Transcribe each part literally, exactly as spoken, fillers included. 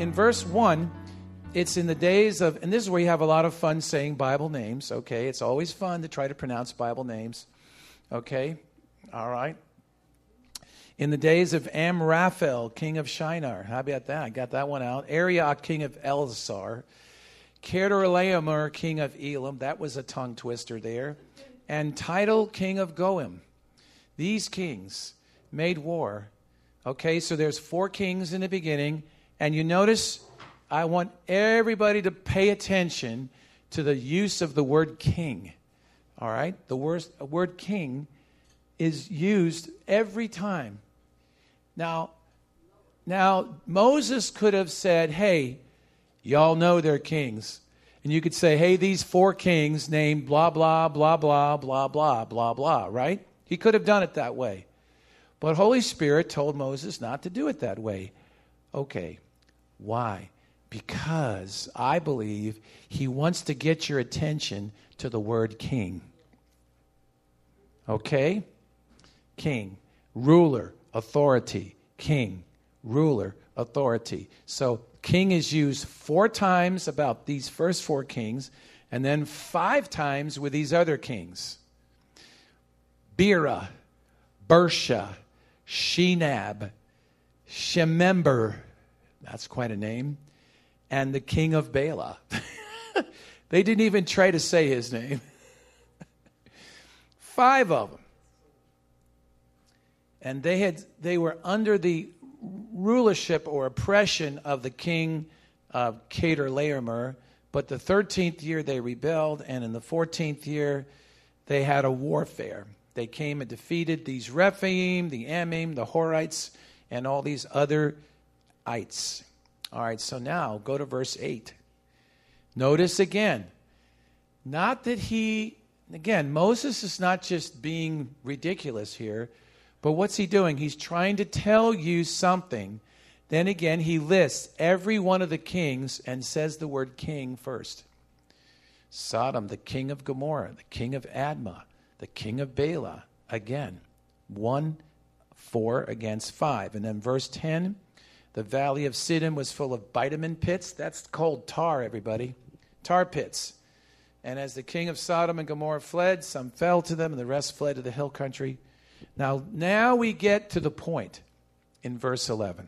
in verse one, it's in the days of, and this is where you have a lot of fun saying Bible names, okay? It's always fun to try to pronounce Bible names, okay? All right. In the days of Amraphel, king of Shinar. How about that? I got that one out. Arioch, king of Elzar. Kedorlaomer, king of Elam. That was a tongue twister there. And Tidal, king of Goim. These kings made war. Okay, so there's four kings in the beginning. And you notice, I want everybody to pay attention to the use of the word king. All right? The word, word king is used every time. Now, now Moses could have said, hey, y'all know they're kings. And you could say, hey, these four kings named blah, blah, blah, blah, blah, blah, blah, blah, right? He could have done it that way. But Holy Spirit told Moses not to do it that way. Okay, why? Because I believe he wants to get your attention to the word king. Okay? King, ruler, authority, king, ruler, authority. So king is used four times about these first four kings, and then five times with these other kings. Bera, Bersha, Shenab, Shemember, that's quite a name, and the king of Bela. They didn't even try to say his name. Five of them. And they had they were under the rulership or oppression of the king of Kedorlaomer, but the thirteenth year they rebelled, and in the fourteenth year they had a warfare. They came and defeated these Rephaim, the Emim, the Horites, and all these other ites. All right, so now go to verse eight. Notice again, not that he, again, Moses is not just being ridiculous here, but what's he doing? He's trying to tell you something. Then again, he lists every one of the kings and says the word king first. Sodom, the king of Gomorrah, the king of Admah, the king of Bela. Again, one, four against five. And then verse ten, the valley of Siddim was full of bitumen pits. That's called tar, everybody. Tar pits. And as the king of Sodom and Gomorrah fled, some fell to them, and the rest fled to the hill country. Now, now we get to the point in verse eleven.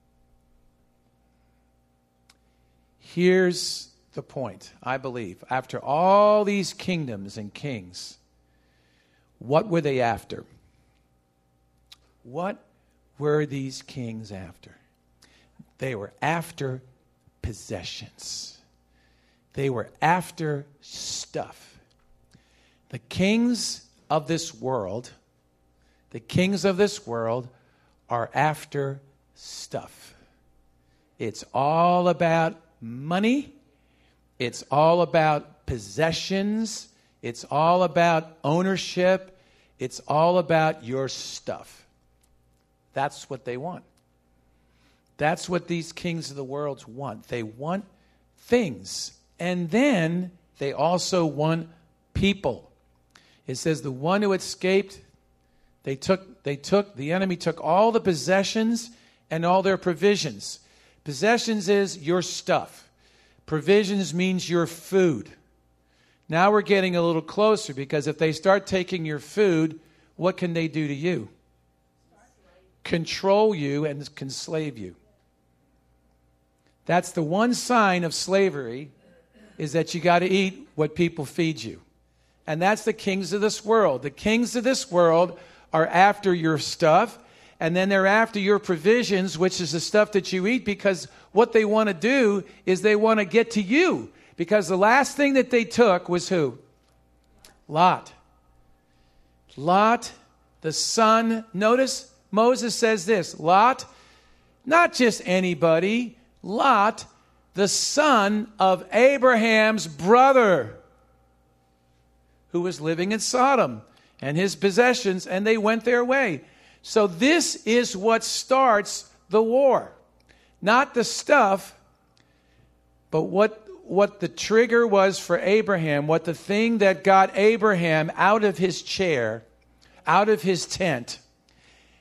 Here's the point, I believe. After all these kingdoms and kings, what were they after? What were these kings after? They were after possessions. They were after stuff. The kings of this world, the kings of this world are after stuff. It's all about money. It's all about possessions. It's all about ownership. It's all about your stuff. That's what they want. That's what these kings of the world want. They want things. And then they also want people. It says the one who escaped, they took, they took, the enemy took all the possessions and all their provisions. Possessions is your stuff. Provisions means your food. Now we're getting a little closer, because if they start taking your food, what can they do to you? Control you and enslave you. That's the one sign of slavery, is that you got to eat what people feed you. And that's the kings of this world. The kings of this world are after your stuff, and then they're after your provisions, which is the stuff that you eat, because what they want to do is they want to get to you. Because the last thing that they took was who? Lot. Lot, the son. Notice Moses says this. Lot, not just anybody. Lot, the son of Abraham's brother, who was living in Sodom, and his possessions, and they went their way. So this is what starts the war. Not the stuff, but what what the trigger was for Abraham, what the thing that got Abraham out of his chair, out of his tent,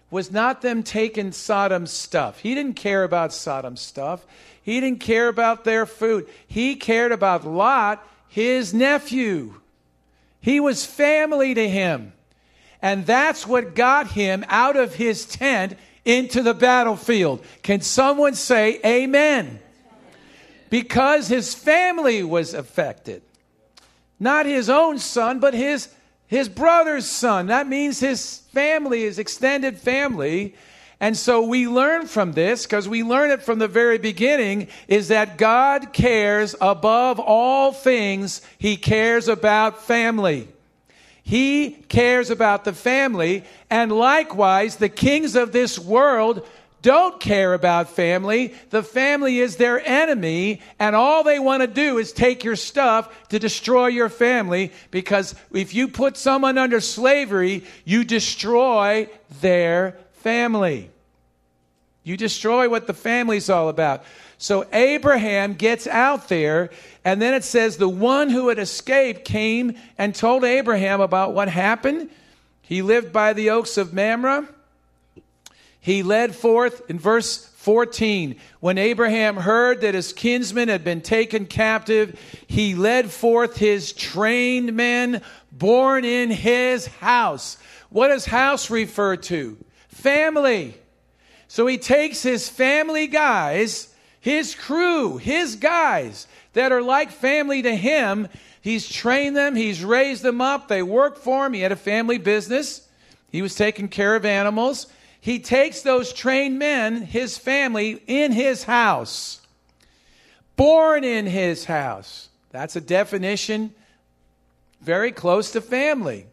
was not them taking Sodom's stuff. He didn't care about Sodom's stuff. He didn't care about their food. He cared about Lot, his nephew. He was family to him. And that's what got him out of his tent into the battlefield. Can someone say amen? Because his family was affected. Not his own son, but his, his brother's son. That means his family, his extended family. And so we learn from this, because we learn it from the very beginning, is that God cares above all things. He cares about family. He cares about the family. And likewise, the kings of this world don't care about family. The family is their enemy, and all they want to do is take your stuff to destroy your family, because if you put someone under slavery, you destroy their family. You destroy what the family's all about. So Abraham gets out there, and then it says the one who had escaped came and told Abraham about what happened. He lived by the oaks of Mamre. He led forth, in verse fourteen, when Abraham heard that his kinsman had been taken captive, he led forth his trained men born in his house. What does house refer to? Family. So he takes his family guys, his crew, his guys that are like family to him. He's trained them. He's raised them up. They work for him. He had a family business. He was taking care of animals. He takes those trained men, his family, in his house. Born in his house. That's a definition very close to family.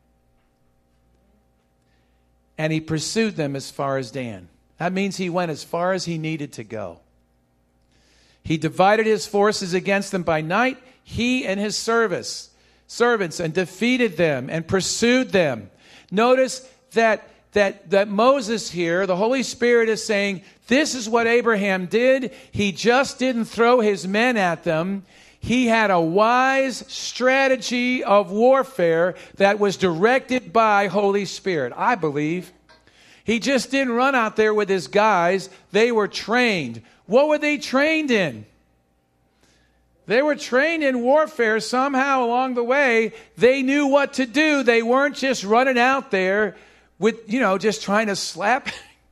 And he pursued them as far as Dan. That means he went as far as he needed to go. He divided his forces against them by night, he and his service, servants, and defeated them and pursued them. Notice that That, that Moses here, the Holy Spirit is saying, this is what Abraham did. He just didn't throw his men at them. He had a wise strategy of warfare that was directed by Holy Spirit, I believe. He just didn't run out there with his guys. They were trained. What were they trained in? They were trained in warfare somehow along the way. They knew what to do. They weren't just running out there with, you know, just trying to slap.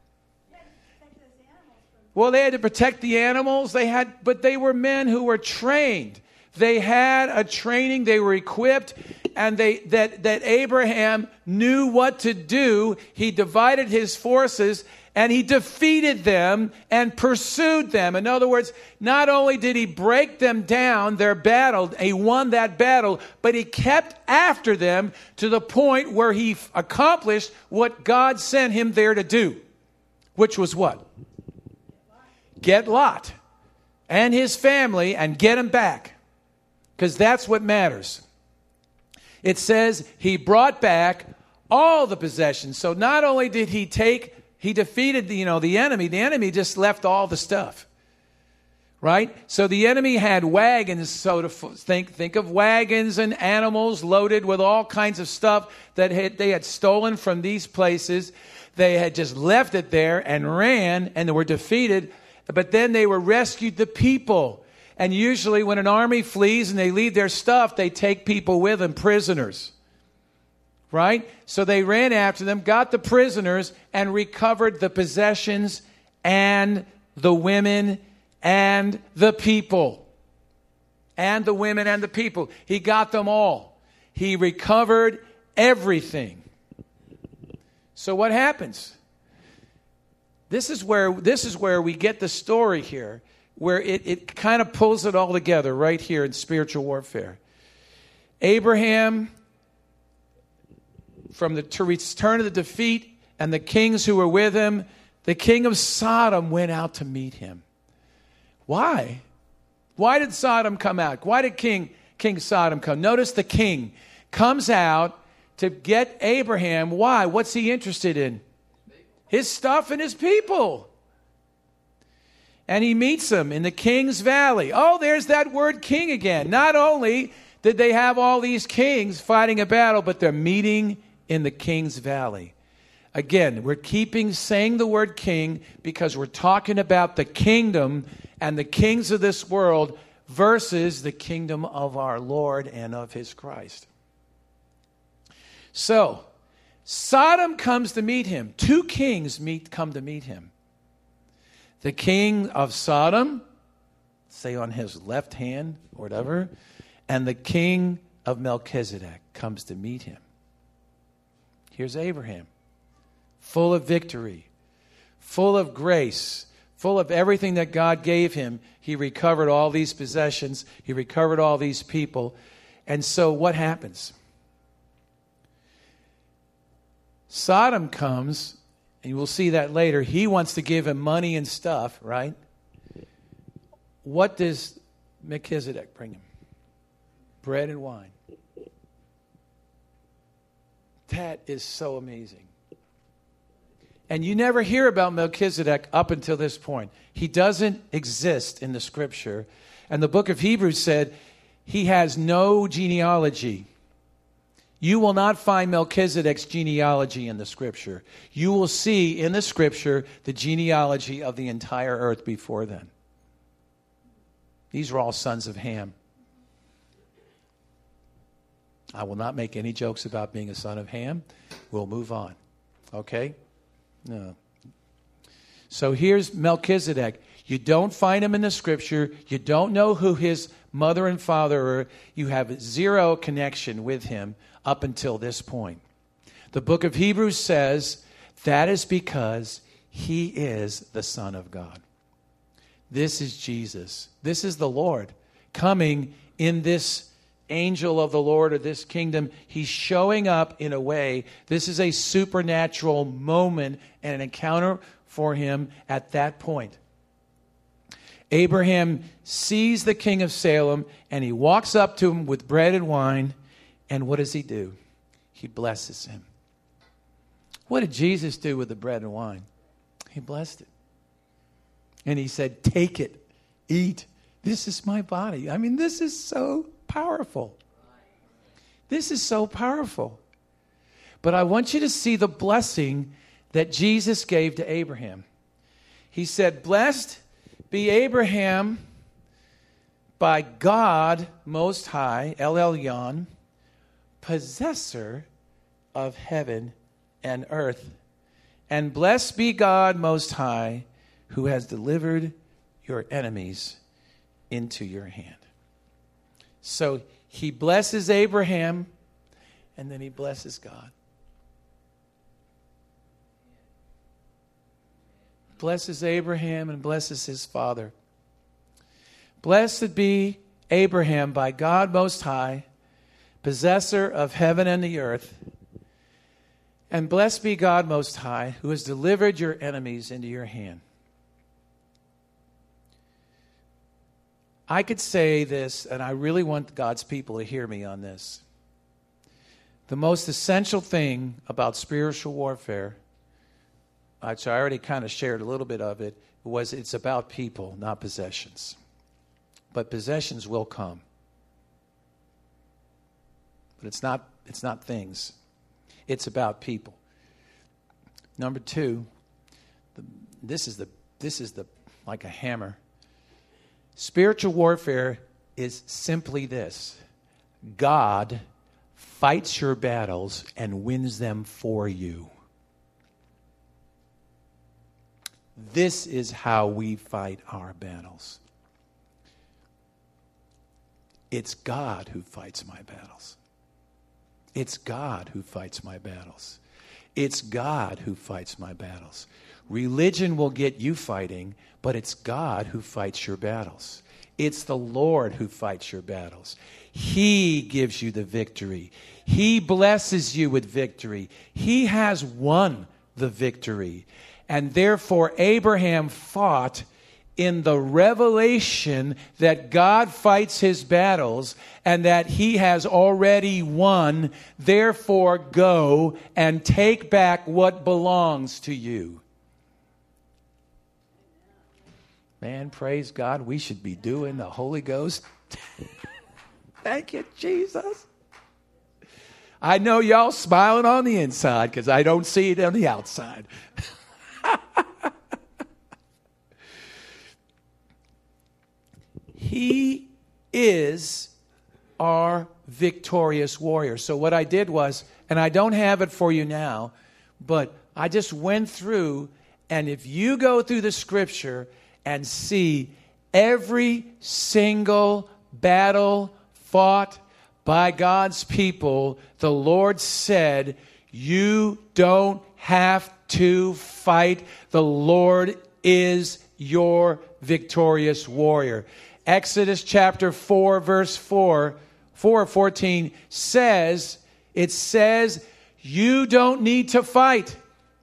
Well, they had to protect the animals. They had, but they were men who were trained. They had a training. They were equipped, and they that that Abraham knew what to do. He divided his forces, and he defeated them and pursued them. In other words, not only did he break them down, their battle, he won that battle, but he kept after them to the point where he accomplished what God sent him there to do, which was what? Get Lot and his family and get him back, because that's what matters. It says he brought back all the possessions. So not only did he take He defeated the, you know, the enemy. The enemy just left all the stuff, right? So the enemy had wagons. So to think, think of wagons and animals loaded with all kinds of stuff that had, they had stolen from these places. They had just left it there and ran, and they were defeated. But then they were rescued, the people. And usually when an army flees and they leave their stuff, they take people with them, prisoners. Right? So they ran after them, got the prisoners, and recovered the possessions and the women and the people. And the women and the people. He got them all. He recovered everything. So what happens? This is where this is where we get the story here, where it, it kind of pulls it all together right here in spiritual warfare. Abraham, from the to return of the defeat, and the kings who were with him, the king of Sodom went out to meet him. Why? Why did Sodom come out? Why did King King Sodom come? Notice the king comes out to get Abraham. Why? What's he interested in? His stuff and his people. And he meets them in the king's valley. Oh, there's that word king again. Not only did they have all these kings fighting a battle, but they're meeting in the king's valley. Again, we're keeping saying the word king because we're talking about the kingdom and the kings of this world versus the kingdom of our Lord and of his Christ. So, Sodom comes to meet him. Two kings meet come to meet him. The king of Sodom, say on his left hand or whatever, and the king of Melchizedek comes to meet him. Here's Abraham, full of victory, full of grace, full of everything that God gave him. He recovered all these possessions. He recovered all these people. And so what happens? Sodom comes, and we'll see that later. He wants to give him money and stuff, right? What does Melchizedek bring him? Bread and wine. That is so amazing. And you never hear about Melchizedek up until this point. He doesn't exist in the scripture. And the book of Hebrews said he has no genealogy. You will not find Melchizedek's genealogy in the scripture. You will see in the scripture the genealogy of the entire earth before then. These are all sons of Ham. I will not make any jokes about being a son of Ham. We'll move on. Okay? No. So here's Melchizedek. You don't find him in the scripture. You don't know who his mother and father are. You have zero connection with him up until this point. The book of Hebrews says that is because he is the Son of God. This is Jesus. This is the Lord coming in this angel of the Lord or this kingdom. He's showing up in a way. This is a supernatural moment and an encounter for him at that point. Abraham sees the king of Salem and he walks up to him with bread and wine. And what does he do? He blesses him. What did Jesus do with the bread and wine? He blessed it. And he said, take it, eat. This is my body. I mean, this is so powerful. This is so powerful. But I want you to see the blessing that Jesus gave to Abraham. He said, blessed be Abraham by God Most High, El Elyon, possessor of heaven and earth. And blessed be God Most High, who has delivered your enemies into your hand. So he blesses Abraham, and then he blesses God. Blesses Abraham and blesses his father. Blessed be Abraham by God Most High, possessor of heaven and the earth. And blessed be God Most High, who has delivered your enemies into your hand. I could say this, and I really want God's people to hear me on this. The most essential thing about spiritual warfare, which I already kind of shared a little bit of it, was it's about people, not possessions. But possessions will come. But it's not, it's not things. It's about people. Number two, the, this is the this is the like a hammer. Spiritual warfare is simply this. God fights your battles and wins them for you. This is how we fight our battles. It's God who fights my battles. It's God who fights my battles. It's God who fights my battles. Religion will get you fighting, but it's God who fights your battles. It's the Lord who fights your battles. He gives you the victory. He blesses you with victory. He has won the victory. And therefore, Abraham fought in the revelation that God fights his battles and that he has already won. Therefore, go and take back what belongs to you. Man, praise God, we should be doing the Holy Ghost. Thank you, Jesus. I know y'all smiling on the inside because I don't see it on the outside. He is our victorious warrior. So what I did was, and I don't have it for you now, but I just went through, and if you go through the scripture and see every single battle fought by God's people, the Lord said, you don't have to fight. The Lord is your victorious warrior. Exodus chapter four, verse four, four fourteen says, it says, you don't need to fight.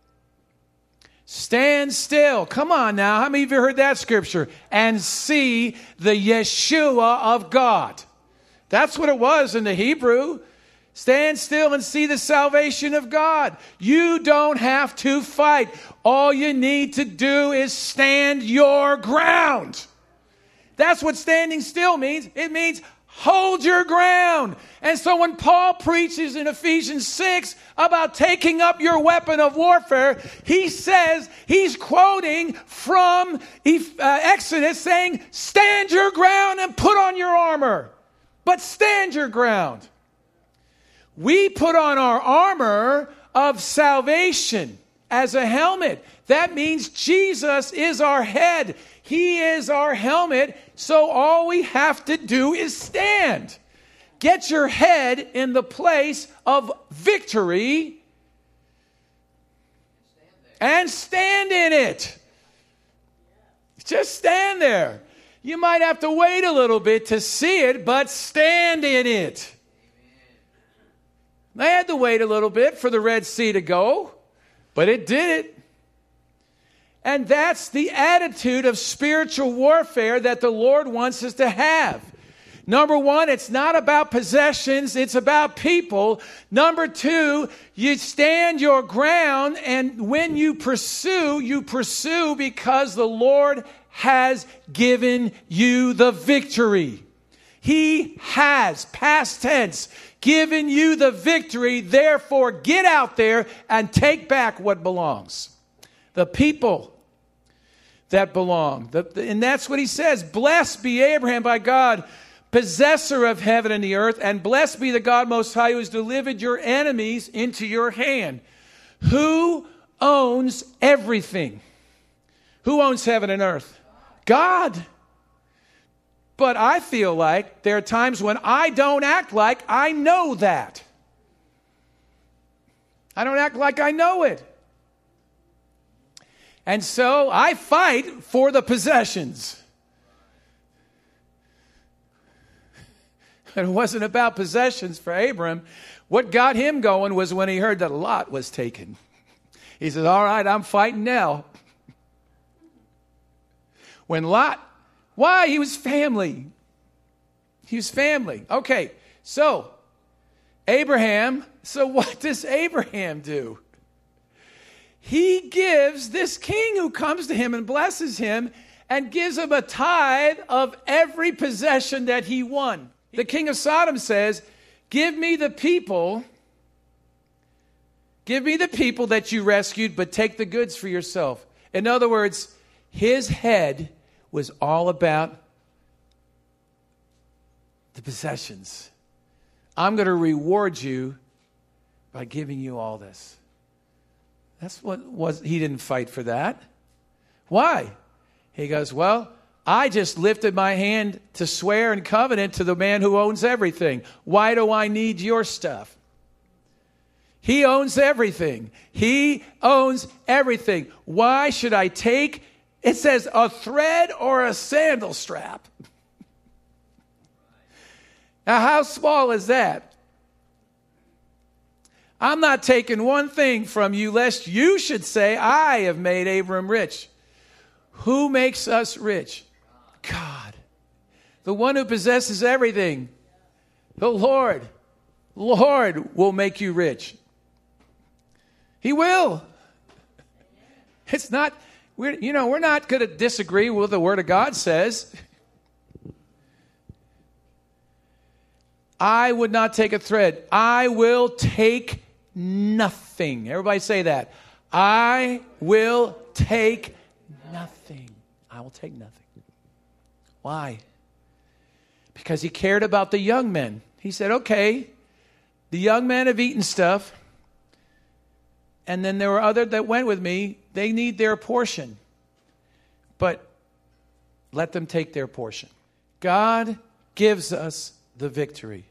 Stand still. Come on now. How many of you heard that scripture? And see the Yeshua of God. That's what it was in the Hebrew. Stand still and see the salvation of God. You don't have to fight. All you need to do is stand your ground. That's what standing still means. It means hold your ground. And so when Paul preaches in Ephesians six about taking up your weapon of warfare, he says, he's quoting from uh, Exodus saying, stand your ground and put on your armor. But stand your ground. We put on our armor of salvation as a helmet. That means Jesus is our head. He is our helmet. So all we have to do is stand. Get your head in the place of victory and stand in it. Just stand there. You might have to wait a little bit to see it, but stand in it. They had to wait a little bit for the Red Sea to go, but it did it. And that's the attitude of spiritual warfare that the Lord wants us to have. Number one, it's not about possessions, it's about people. Number two, you stand your ground, and when you pursue, you pursue because the Lord has given you the victory. He has, past tense, given you the victory. Therefore, get out there and take back what belongs. The people that belong. The, the, and that's what he says. Blessed be Abraham by God, possessor of heaven and the earth, and blessed be the God Most High who has delivered your enemies into your hand. Who owns everything? Who owns heaven and earth? God. But I feel like there are times when I don't act like I know that. I don't act like I know it. And so I fight for the possessions. It wasn't about possessions for Abram. What got him going was when he heard that Lot was taken. He said, all right, I'm fighting now. When Lot, why? He was family. He was family. Okay, so Abraham, so what does Abraham do? He gives this king who comes to him and blesses him and gives him a tithe of every possession that he won. The king of Sodom says, give me the people, give me the people that you rescued, but take the goods for yourself. In other words, his head was all about the possessions. I'm going to reward you by giving you all this. That's what was, he didn't fight for that. Why? He goes, well, I just lifted my hand to swear and covenant to the man who owns everything. Why do I need your stuff? He owns everything. He owns everything. Why should I take, it says, a thread or a sandal strap? Now, how small is that? I'm not taking one thing from you, lest you should say, I have made Abram rich. Who makes us rich? God. The one who possesses everything. The Lord. Lord will make you rich. He will. It's not, we're, you know, we're not going to disagree with what the Word of God says. I would not take a thread. I will take nothing. Everybody say that. I will take nothing. I will take nothing. Why? Because he cared about the young men. He said, okay, the young men have eaten stuff. And then there were others that went with me. They need their portion. But let them take their portion. God gives us the victory.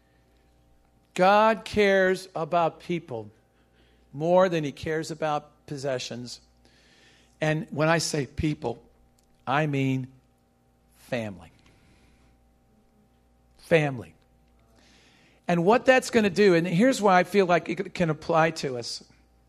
God cares about people more than he cares about possessions. And when I say people, I mean family. Family. And what that's going to do, and here's why I feel like it can apply to us.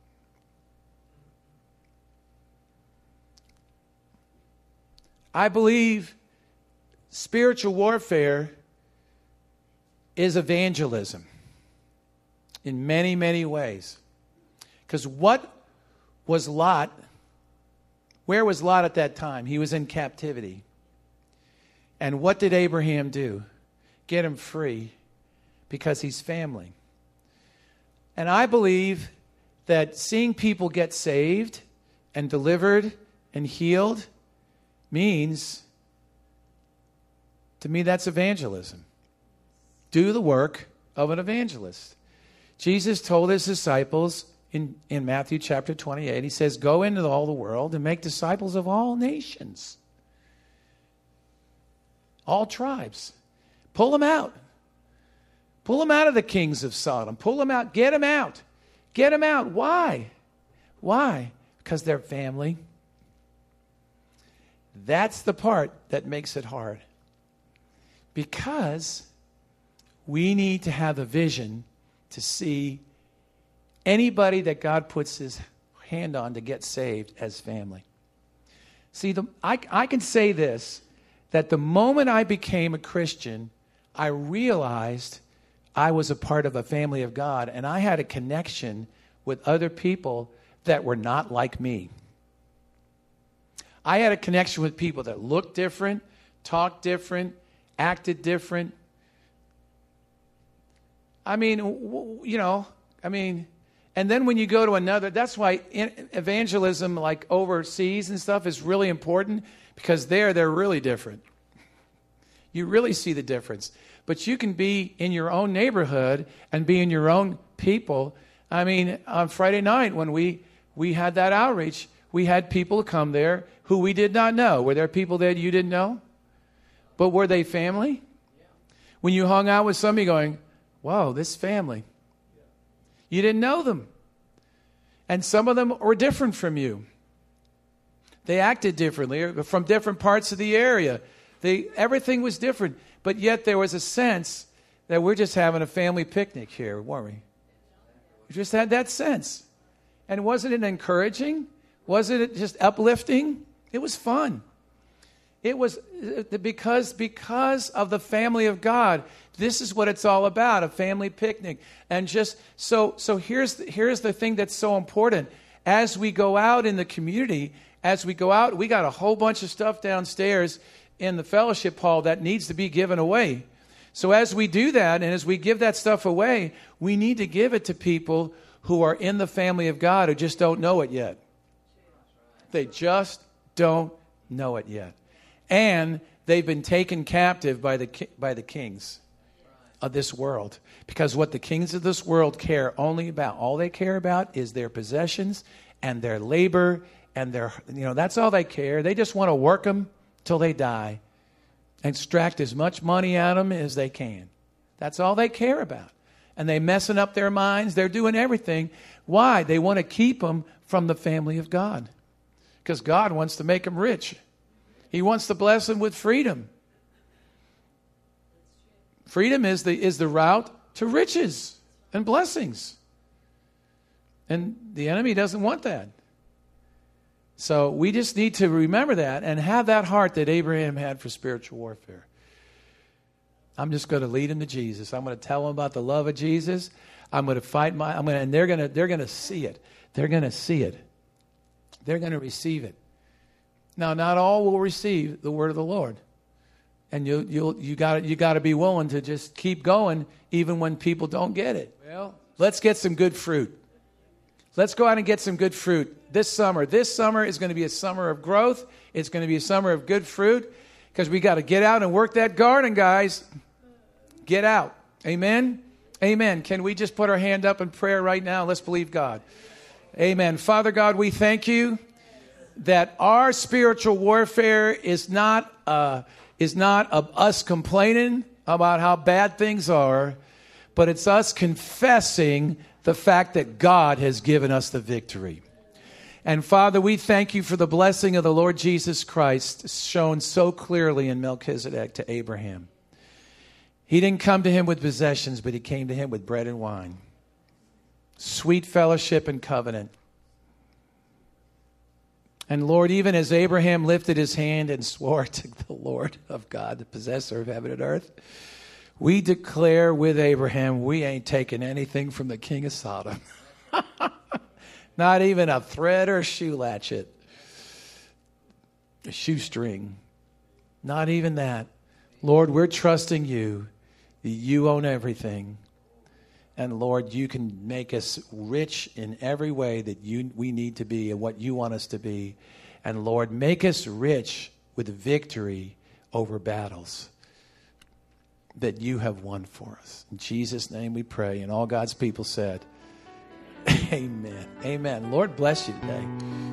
I believe spiritual warfare is evangelism in many, many ways. Because what was Lot? Where was Lot at that time? He was in captivity. And what did Abraham do? Get him free because he's family. And I believe that seeing people get saved and delivered and healed means, to me, that's evangelism. Do the work of an evangelist. Jesus told his disciples in, in Matthew chapter twenty-eight, he says, go into all the world and make disciples of all nations. All tribes. Pull them out. Pull them out of the kings of Sodom. Pull them out. Get them out. Get them out. Why? Why? Because they're family. That's the part that makes it hard. Because we need to have a vision to see anybody that God puts his hand on to get saved as family. See, the, I, I can say this, that the moment I became a Christian, I realized I was a part of a family of God, and I had a connection with other people that were not like me. I had a connection with people that looked different, talked different, acted different. I mean, you know, I mean, and then when you go to another, that's why evangelism, like overseas and stuff, is really important, because there, they're really different. You really see the difference. But you can be in your own neighborhood and be in your own people. I mean, on Friday night when we, we had that outreach, we had people come there who we did not know. Were there people that you didn't know? But were they family? When you hung out with somebody going, whoa, this family. You didn't know them. And some of them were different from you. They acted differently, from different parts of the area. They, everything was different. But yet there was a sense that we're just having a family picnic here, weren't we? We just had that sense. And wasn't it encouraging? Wasn't it just uplifting? It was fun. It was because, because of the family of God. This is what it's all about, a family picnic. And just so so here's the, here's the thing that's so important. As we go out in the community, as we go out, we got a whole bunch of stuff downstairs in the fellowship hall that needs to be given away. So as we do that, and as we give that stuff away, we need to give it to people who are in the family of God who just don't know it yet. They just don't know it yet. And they've been taken captive by the by the kings of this world. Because what the kings of this world care only about, all they care about is their possessions and their labor and their, you know, that's all they care. They just want to work them till they die. Extract as much money out of them as they can. That's all they care about. And they're messing up their minds. They're doing everything. Why? They want to keep them from the family of God. Because God wants to make them rich. He wants to bless them with freedom. Freedom is the is the route to riches and blessings. And the enemy doesn't want that. So we just need to remember that and have that heart that Abraham had for spiritual warfare. I'm just going to lead him to Jesus. I'm going to tell him about the love of Jesus. I'm going to fight my I'm going to, and they're going to they're going to see it. They're going to see it. They're going to receive it. Now, not all will receive the word of the Lord. And you you'll you got you got to be willing to just keep going even when people don't get it. Well, let's get some good fruit. Let's go out and get some good fruit this summer. This summer is going to be a summer of growth. It's going to be a summer of good fruit because we got to get out and work that garden, guys. Get out. Amen. Amen. Can we just put our hand up in prayer right now? Let's believe God. Amen. Father God, we thank you that our spiritual warfare is not uh, is not of us complaining about how bad things are, but it's us confessing the fact that God has given us the victory. And Father, we thank you for the blessing of the Lord Jesus Christ shown so clearly in Melchizedek to Abraham. He didn't come to him with possessions, but he came to him with bread and wine. Sweet fellowship and covenant. And Lord, even as Abraham lifted his hand and swore to the Lord of God, the possessor of heaven and earth, we declare with Abraham, we ain't taking anything from the king of Sodom. Not even a thread or a shoe latchet. A shoestring. Not even that. Lord, we're trusting you that you own everything. And Lord, you can make us rich in every way that you we need to be and what you want us to be. And Lord, make us rich with victory over battles that you have won for us. In Jesus' name we pray. And all God's people said, amen. Amen. Lord bless you today.